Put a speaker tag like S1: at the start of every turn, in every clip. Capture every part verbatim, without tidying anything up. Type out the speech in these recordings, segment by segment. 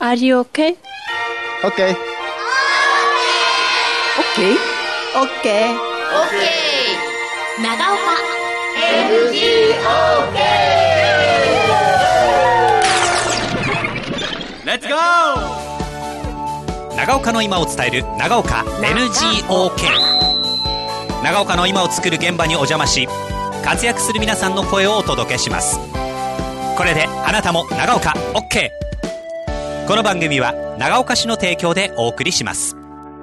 S1: Are you okay?
S2: Okay.
S1: Okay. Okay.
S3: OK 長岡
S4: エヌジーオーケー
S5: レッツゴー。長岡の今を伝える長岡 エヌジーオーケー。 長岡の今を作る現場にお邪魔し、活躍する皆さんの声をお届けします。これであなたも長岡 OK。 この番組は長岡市の提供でお送りします。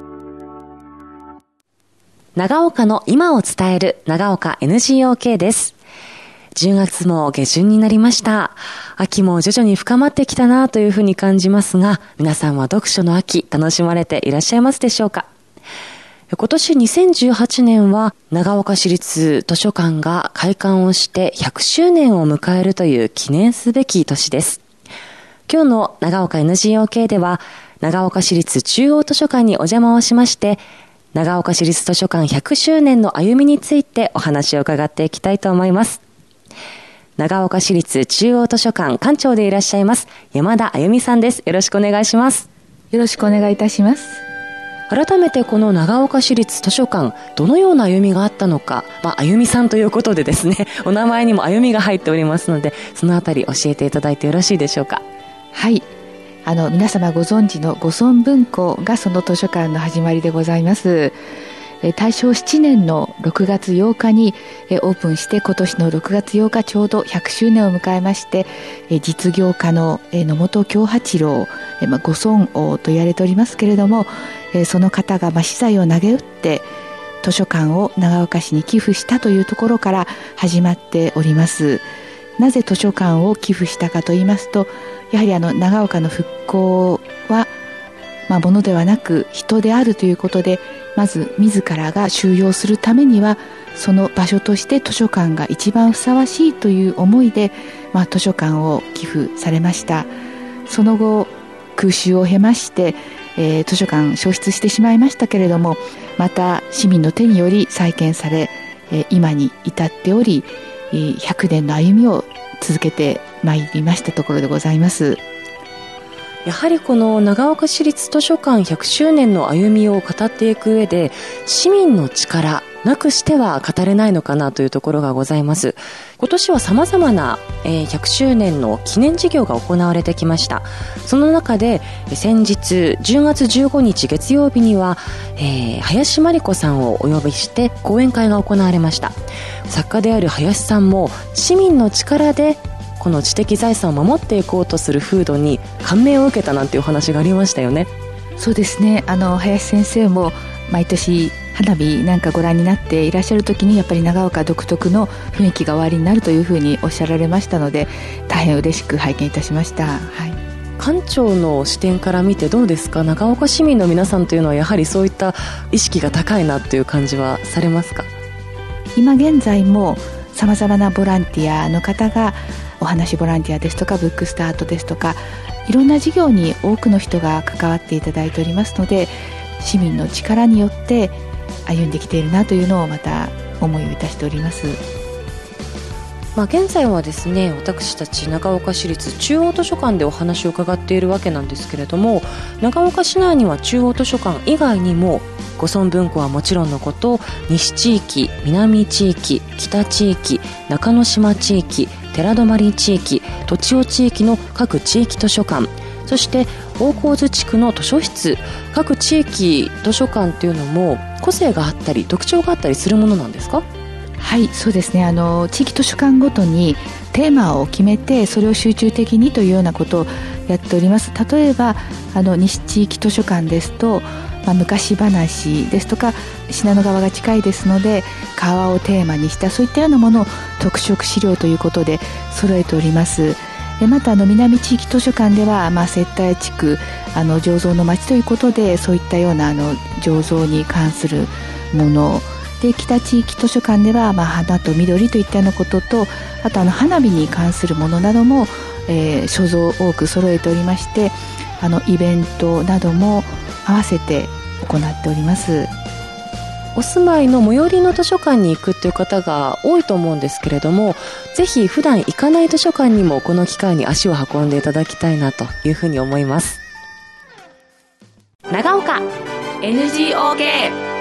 S6: 長岡の今を伝える長岡 エヌジーオーケー です。じゅうがつも下旬になりました。秋も徐々に深まってきたなというふうに感じますが、皆さんは読書の秋楽しまれていらっしゃいますでしょうか。今年にせんじゅうはちねんは長岡市立図書館が開館をしてひゃくしゅうねんを迎えるという記念すべき年です。今日の長岡 エヌジーオーケー では長岡市立中央図書館にお邪魔をしまして、長岡市立図書館ひゃくしゅうねんの歩みについてお話を伺っていきたいと思います。長岡市立中央図書館館長でいらっしゃいます山田あゆみさんです。よろしくお願いします。
S7: よろしくお願いいたします。
S6: 改めてこの長岡市立図書館、どのような歩みがあったのか、まあ、あゆみさんということでですね、お名前にもあゆみが入っておりますので、そのあたり教えていただいてよろしいでしょうか。
S7: はい、あの皆様ご存知の五村文庫がその図書館の始まりでございます。え大正ななねんのろくがつようかにえオープンして、今年のろくがつようかちょうどひゃくしゅうねんを迎えまして、え実業家のえ野本京八郎、えまあ、五村王と言われておりますけれども、えその方がまあ私財を投げ打って図書館を長岡市に寄付したというところから始まっております。なぜ図書館を寄付したかと言いますと、やはりあの長岡の復興はまあ、物ではなく人であるということで、まず自らが収容するためにはその場所として図書館が一番ふさわしいという思いで、まあ、図書館を寄付されました。その後空襲を経まして、えー、図書館消失してしまいましたけれども、また市民の手により再建され、えー、今に至っており、えー、ひゃくねんの歩みを続けてまいりましたところでございます。
S6: やはりこの長岡市立図書館ひゃくしゅうねんの歩みを語っていく上で、市民の力なくしては語れないのかなというところがございます。今年は様々なひゃくしゅうねんの記念事業が行われてきました。その中で先日じゅうがつじゅうごにち月曜日には、えー、林真理子さんをお呼びして講演会が行われました。作家である林さんも市民の力でこの知的財産を守っていこうとする風土に感銘を受けたなんていうお話がありましたよね。
S7: そうですね、あの林先生も毎年花火なんかご覧になっていらっしゃる時に、やっぱり長岡独特の雰囲気がおありになるというふうにおっしゃられましたので、大変嬉しく拝見いたしました。はい、
S6: 館長の視点から見てどうですか。長岡市民の皆さんというのはやはりそういった意識が高いなという感じはされますか。
S7: 今現在もさまざまなボランティアの方が、お話ボランティアですとかブックスタートですとか、いろんな事業に多くの人が関わっていただいておりますので、市民の力によって歩んできているなというのをまた思いをいたしております。
S6: まあ、現在はですね、私たち長岡市立中央図書館でお話を伺っているわけなんですけれども、長岡市内には中央図書館以外にも五村文庫はもちろんのこと、西地域、南地域、北地域、中之島地域、寺泊地域、栃尾地域の各地域図書館、そして大河津地区の図書室、各地域図書館というのも個性があったり特徴があったりするものなんですか。
S7: はい、そうですね、あの地域図書館ごとにテーマを決めて、それを集中的にというようなことをやっております。例えばあの西地域図書館ですと、まあ、昔話ですとか、信濃川が近いですので川をテーマにしたそういったようなものを特色資料ということで揃えております。でまたあの南地域図書館では、まあ、接待地区、あの醸造の町ということで、そういったようなあの醸造に関するもので、北地域図書館では、まあ、花と緑といったようなことと、あとあの花火に関するものなども、えー、所蔵を多く揃えておりまして、あのイベントなども合わせて行っております。
S6: お住まいの最寄りの図書館に行くという方が多いと思うんですけれども、ぜひ普段行かない図書館にもこの機会に足を運んでいただきたいなというふうに思います。 長岡
S1: エヌジーオーケー。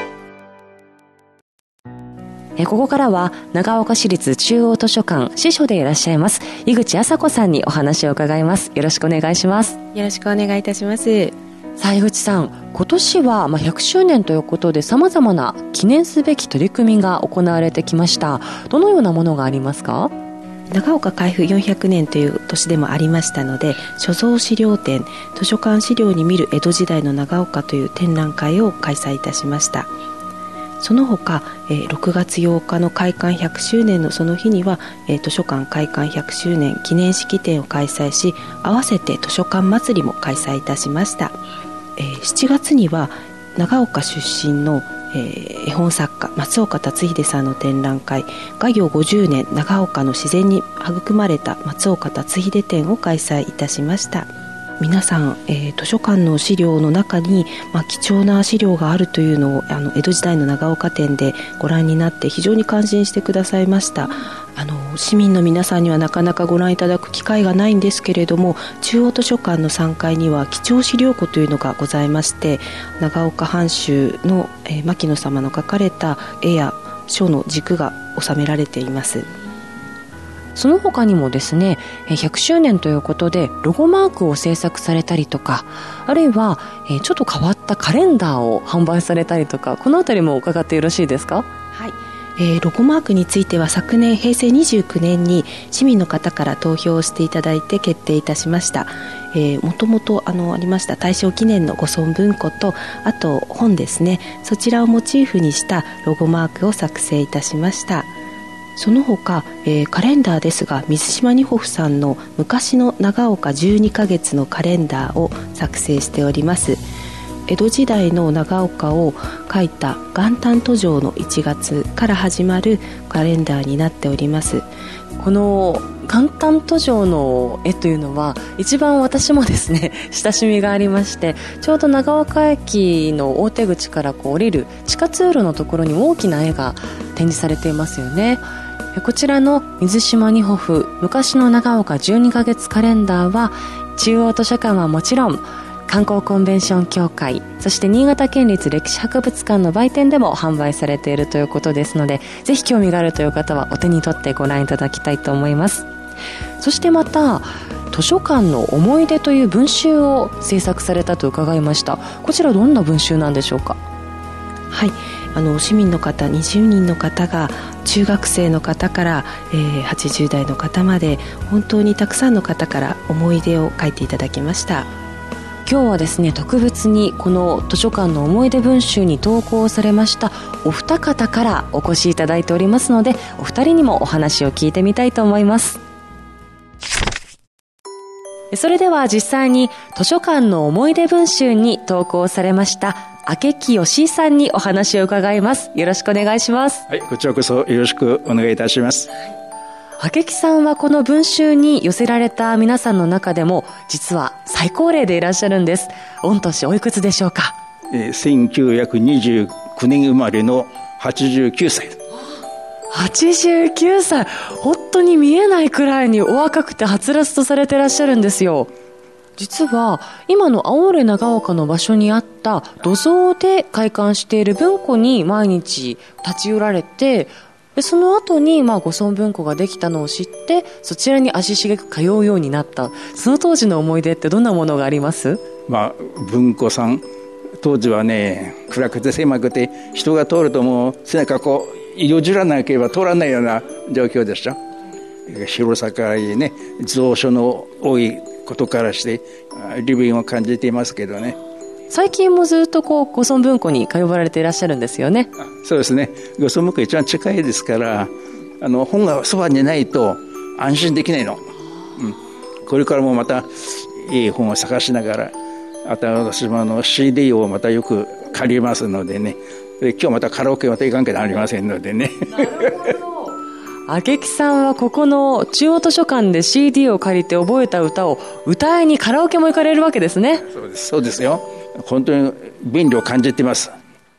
S6: えここからは長岡市立中央図書館司書でいらっしゃいます井口麻子さんにお話を伺います。よろしくお願いします。
S1: よろしくお願いいたします。
S6: さあ井口さん、今年はまあひゃくしゅうねんということで様々な記念すべき取り組みが行われてきました。どのようなものがありますか？
S1: 長岡開府よんひゃくねんという年でもありましたので、所蔵資料展、図書館資料に見る江戸時代の長岡という展覧会を開催いたしました。その他、えー、ろくがつようかの開館ひゃくしゅうねんのその日には、えー、図書館開館ひゃくしゅうねん記念式典を開催し、合わせて図書館祭りも開催いたしました。えー、しちがつには長岡出身の、えー、絵本作家松岡達秀さんの展覧会、画業ごじゅうねん長岡の自然に育まれた松岡達秀展を開催いたしました。皆さん、えー、図書館の資料の中に、まあ、貴重な資料があるというのをあの江戸時代の長岡展でご覧になって非常に感心してくださいました。あの市民の皆さんにはなかなかご覧いただく機会がないんですけれども、中央図書館のさんがいには貴重資料庫というのがございまして、長岡藩主の、えー、牧野様の書かれた絵や書の軸が収められています。
S6: その他にもですね、ひゃくしゅうねんということでロゴマークを制作されたりとか、あるいはちょっと変わったカレンダーを販売されたりとか、このあたりも伺ってよろしいですか？
S1: はい、えー、ロゴマークについては昨年へいせいにじゅうきゅうねんに市民の方から投票していただいて決定いたしました。えー、もともとあのありました大正記念のご尊文庫と、あと本ですね、そちらをモチーフにしたロゴマークを作成いたしました。その他、えー、カレンダーですが、水島二穂さんの昔の長岡じゅうにかげつのカレンダーを作成しております。江戸時代の長岡を描いた元旦途上のいちがつから始まるカレンダーになっております。
S6: この元旦途上の絵というのは一番私もですね親しみがありまして、ちょうど長岡駅の大手口からこう降りる地下通路のところに大きな絵が展示されていますよね。こちらの水島二穂風昔の長岡じゅうにかげつカレンダーは、中央図書館はもちろん観光コンベンション協会、そして新潟県立歴史博物館の売店でも販売されているということですので、ぜひ興味があるという方はお手に取ってご覧いただきたいと思います。そしてまた図書館の思い出という文集を制作されたと伺いました。こちらどんな文集なんでしょうか？
S1: はい、あの市民の方にじゅうにんの方が、中学生の方から、えー、はちじゅうだいの方まで、本当にたくさんの方から思い出を書いていただきました。
S6: 今日はですね、特別にこの図書館の思い出文集に投稿されましたお二方からお越しいただいておりますので、お二人にもお話を聞いてみたいと思います。それでは実際に図書館の思い出文集に投稿されました明木義井さんにお話を伺います。よろしくお願いします。
S2: はい、こちらこそよろしくお願いいたします。
S6: 明木さんはこの文集に寄せられた皆さんの中でも実は最高齢でいらっしゃるんです。御年おいくつでしょうか？
S2: えー、せんきゅうひゃくにじゅうきゅうねん生まれのはちじゅうきゅうさい。
S6: はちじゅうきゅうさい、本当に見えないくらいにお若くてはつらつとされてらっしゃるんですよ。実は今の青森長岡の場所にあった土蔵で開館している文庫に毎日立ち寄られて、でその後にまあご尊文庫ができたのを知って、そちらに足しげく通うようになった。その当時の思い出ってどんなものがあります？
S2: まあ、文庫さん当時はね、暗くて狭くて人が通るともう背中こうよじらなければ通らないような状況でした。広さからいいね、蔵書の多いことからして利便を感じていますけどね。
S6: 最近もずっとこうご尊文庫に通われていらっしゃるんですよね。
S2: そうですね、ご尊文庫一番近いですから、あの本がそばにないと安心できないの、うん、これからもまたいい本を探しながら、あと私もあの シーディー をまたよく借りますのでね、で今日またカラオケまた行かなきゃなりませんのでね。
S6: なるほど。明木さんはここの中央図書館で シーディー を借りて覚えた歌を歌いにカラオケも行かれるわけですね。
S2: そうです、そうですよ。本当に便利を感じています。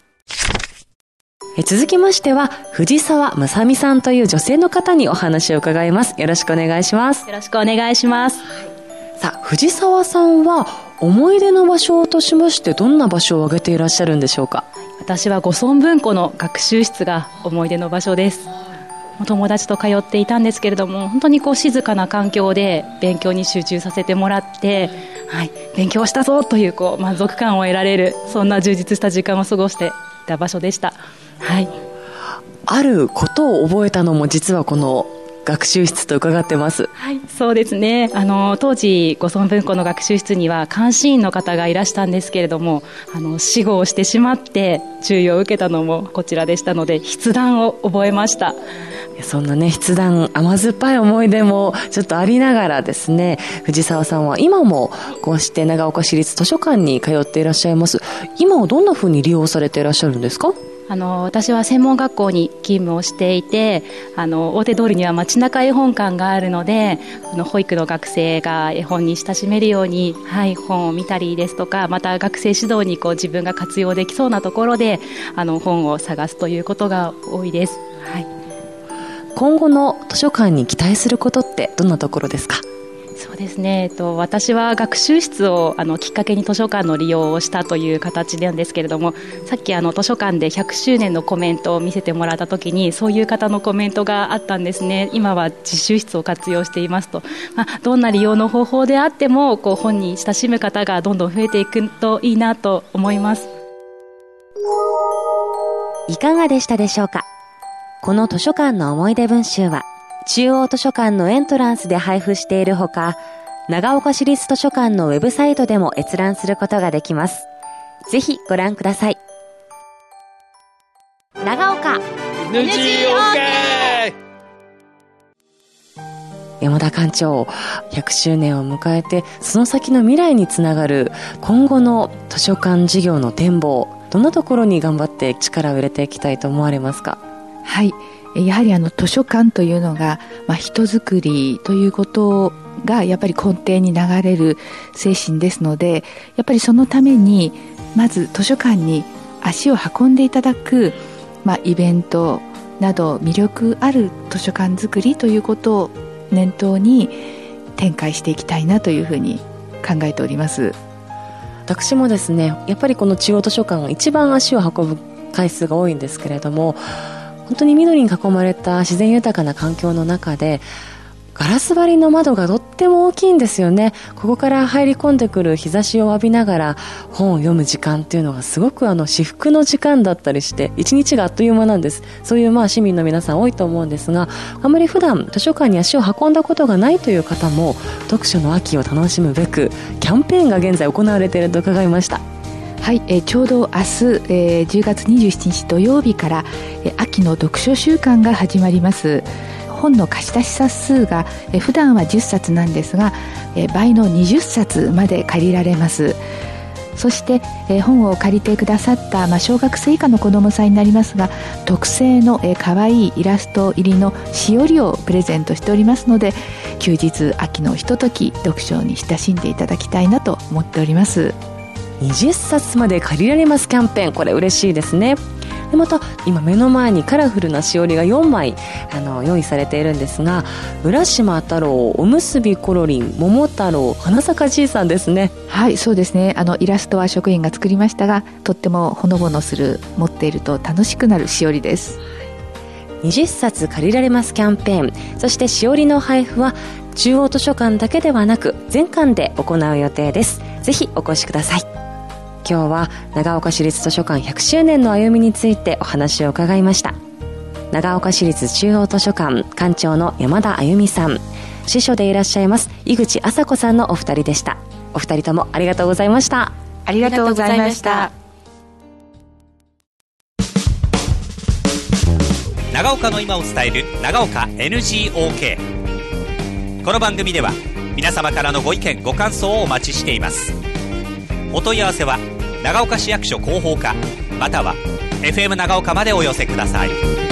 S6: え続きましては藤沢正美さんという女性の方にお話を伺います。よろしくお願いします。
S3: よろしくお願いします。
S6: さあ、藤沢さんは思い出の場所としましてどんな場所を挙げていらっしゃるんでしょうか？
S3: 私は五村文庫の学習室が思い出の場所です。友達と通っていたんですけれども、本当にこう静かな環境で勉強に集中させてもらって、はい、勉強したぞというこう満足感を得られる、そんな充実した時間を過ごしていた場所でした。はい、
S6: あることを覚えたのも実はこの学習室と伺ってます。
S3: はい、そうですね。あの当時五村文庫の学習室には監視員の方がいらしたんですけれども、あの死後をしてしまって注意を受けたのもこちらでしたので、筆談を覚えました。
S6: そんなね、筆談、甘酸っぱい思い出もちょっとありながらですね、藤沢さんは今もこうして長岡市立図書館に通っていらっしゃいます。今はどんなふうに利用されていらっしゃるんですか？
S3: あの私は専門学校に勤務をしていて、あの大手通りには街中絵本館があるので、あの保育の学生が絵本に親しめるように、はい、本を見たりですとか、また学生指導にこう自分が活用できそうなところであの本を探すということが多いです。はい、
S6: 今後の図書館に期待することってどんなところですか？
S3: そうですね、えっと、私は学習室をあのきっかけに図書館の利用をしたという形なんですけれども、さっきあの図書館でひゃくしゅうねんのコメントを見せてもらった時にそういう方のコメントがあったんですね。今は実習室を活用していますと、まあ、どんな利用の方法であってもこう本に親しむ方がどんどん増えていくといいなと思います。
S8: いかがでしたでしょうか？この図書館の思い出文集は中央図書館のエントランスで配布しているほか、長岡市立図書館のウェブサイトでも閲覧することができます。ぜひご覧ください。長岡 エヌジーオーケ
S6: ー。山田館長、ひゃくしゅうねんを迎えてその先の未来につながる今後の図書館事業の展望、どんなところに頑張って力を入れていきたいと思われますか？
S7: はい、やはりあの図書館というのが、まあ、人づくりということがやっぱり根底に流れる精神ですので、やっぱりそのためにまず図書館に足を運んでいただく、まあ、イベントなど魅力ある図書館づくりということを念頭に展開していきたいなというふうに考えております。
S6: 私もですね、やっぱりこの中央図書館が一番足を運ぶ回数が多いんですけれども、本当に緑に囲まれた自然豊かな環境の中でガラス張りの窓がとっても大きいんですよね。ここから入り込んでくる日差しを浴びながら本を読む時間っていうのがすごくあの至福の時間だったりして一日があっという間なんです。そういうまあ市民の皆さん多いと思うんですが、あまり普段図書館に足を運んだことがないという方も読書の秋を楽しむべくキャンペーンが現在行われていると伺いました。
S7: はい、えー、ちょうど明日、えー、じゅうがつにじゅうしちにち土曜日から、えー、秋の読書週間が始まります。本の貸し出し冊数が、えー、普段はじゅっさつなんですが、えー、倍のにじゅっさつまで借りられます。そして、えー、本を借りてくださった、まあ、小学生以下の子どもさんになりますが、特製の、えー、かわいいイラスト入りのしおりをプレゼントしておりますので、休日秋のひととき読書に親しんでいただきたいなと思っております。
S6: にじゅっさつまで借りられますキャンペーン、これ嬉しいですね。でまた今目の前にカラフルなしおりがよんまいあの用意されているんですが、浦島太郎、おむすびコロリン、桃太郎、花咲かじいさんですね。
S7: はい、そうですね。あのイラストは職員が作りましたが、とってもほのぼのする、持っていると楽しくなるしおりです。
S6: にじゅっさつ借りられますキャンペーン、そしてしおりの配布は中央図書館だけではなく全館で行う予定です。ぜひお越しください。今日は長岡市立図書館ひゃくしゅうねんの歩みについてお話を伺いました。長岡市立中央図書館館長の山田あゆみさん、司書でいらっしゃいます井口麻子さんのお二人でした。お二人ともありがとうございました。
S7: ありがとうございました。
S5: 長岡の今を伝える長岡 エヌジーオーケー。 この番組では皆様からのご意見ご感想をお待ちしています。お問い合わせは長岡市役所広報課または エフエム 長岡までお寄せください。